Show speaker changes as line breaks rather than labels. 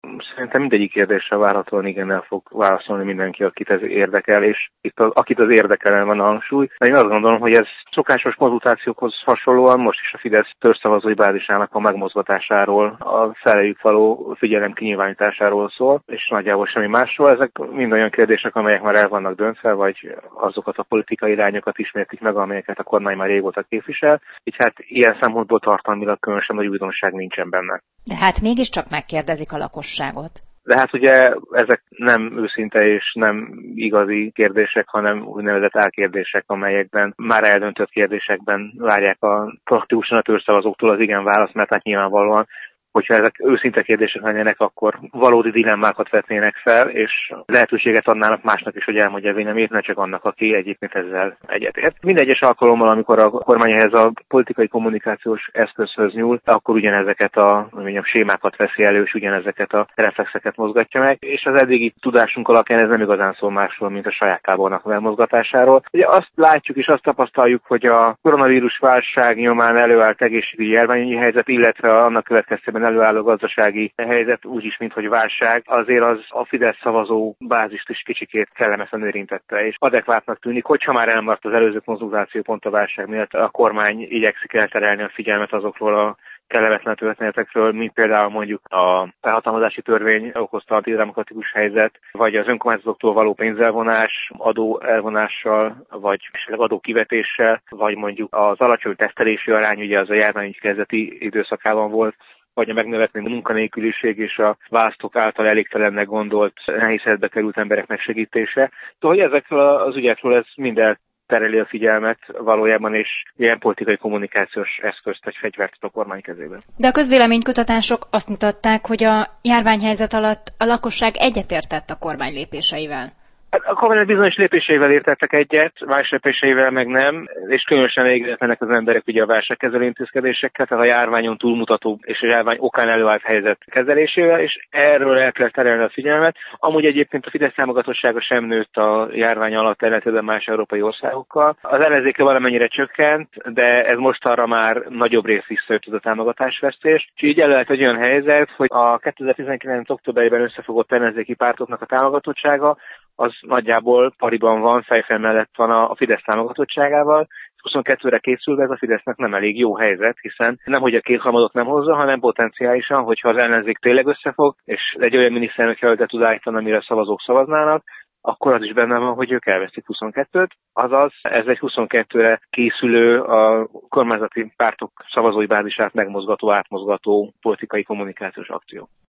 Szerintem mindegyik kérdésre várhatóan igennel fog válaszolni mindenki, akit ez érdekel, és itt akit az érdekelen van a hangsúly. De én azt gondolom, hogy ez szokásos konzultációkhoz hasonlóan most is a Fidesz törzszavazói bázisának a megmozgatásáról, a feléjük való figyelem kinyilvánításáról szól, és nagyjából semmi másról. Ezek mind olyan kérdések, amelyek már el vannak döntve, vagy azokat a politikai irányokat ismertik meg, amelyeket a kormány már régóta képvisel. Így hát ilyen szempontból tartalmilag különösen nagy újdonság nincsen benne.
De hát mégiscsak megkérdezik a lakosságot.
De hát ugye ezek nem őszinte és nem igazi kérdések, hanem úgynevezett álkérdések, amelyekben már eldöntött kérdésekben várják praktikusan a törzszavazóktól az igen választ, mert hát nyilvánvalóan, hogyha ezek őszinte kérdések lennének, akkor valódi dilemmákat vetnének fel, és lehetőséget adnának másnak is, hogy elmondja véleményét, ne csak annak, aki egyébként ezzel egyetért. Minden egyes alkalommal, amikor a kormány ehhez a politikai kommunikációs eszközhöz nyúl, akkor ugyanezeket a sémákat veszi elő, és ugyanezeket a reflexeket mozgatja meg, és az eddigi tudásunk alapján ez nem igazán szól másról, mint a saját tábornak elmozgatásáról. Ugye azt látjuk és azt tapasztaljuk, hogy a koronavírus válság nyomán előállt egészségügyi járványügyi helyzet, illetve annak következtében előálló gazdasági helyzet úgyis, minthogy válság, azért az a Fidesz szavazó bázist is kicsikét kellemesen érintette, és adekvátnak tűnik, hogyha már elmaradt az előző konzultáció pont a válság miatt, a kormány igyekszik elterelni a figyelmet azokról a kellemetlen történetekről, mint például mondjuk a felhatalmazási törvény okozta antidemokratikus helyzet, vagy az önkormányzatoktól való pénzelvonás, adó elvonással, vagy adó kivetéssel, vagy mondjuk az alacsony tesztelési arány, ugye az a járványügy kezdeti időszakában volt, vagy a megnövekedő munkanélküliség és a választók által elégtelennek gondolt nehéz helyzetbe került emberek megsegítése. Szóval ezekről az ügyekről ez minden tereli a figyelmet valójában, és ilyen politikai kommunikációs eszközt, egy fegyvert a kormány kezében.
De a közvéleménykutatások azt mutatták, hogy a járványhelyzet alatt a lakosság egyetértett a kormány lépéseivel.
A kormány bizonyos lépéseivel értettek egyet, más lépéseivel meg nem, és különösen elégedetlenek az emberek ugye a válságkezelő intézkedésekkel, tehát a járványon túlmutató és a járvány okán előállt helyzet kezelésével, és erről el kell terelni a figyelmet. Amúgy egyébként a Fidesz támogatottsága sem nőtt a járvány alatt ellentétben más európai országokkal. Az ellenzéke valamennyire csökkent, de ez mostanra már nagyobb rész visszajött az a támogatásvesztés. És így előállt egy olyan helyzet, hogy a 2019. októberében összefogott ellenzéki pártoknak a támogatottsága az nagyjából pariban van, fejfel mellett van a Fidesz támogatottságával. 22-re készülve ez a Fidesznek nem elég jó helyzet, hiszen nemhogy a kétharmadot nem hozza, hanem potenciálisan, hogyha az ellenzék tényleg összefog, és egy olyan miniszterelnök jelöltet tud állítani, amire a szavazók szavaznának, akkor az is benne van, hogy ők elveszik 22-t, azaz ez egy 22-re készülő, a kormányzati pártok szavazói bázisát megmozgató, átmozgató politikai kommunikációs akció.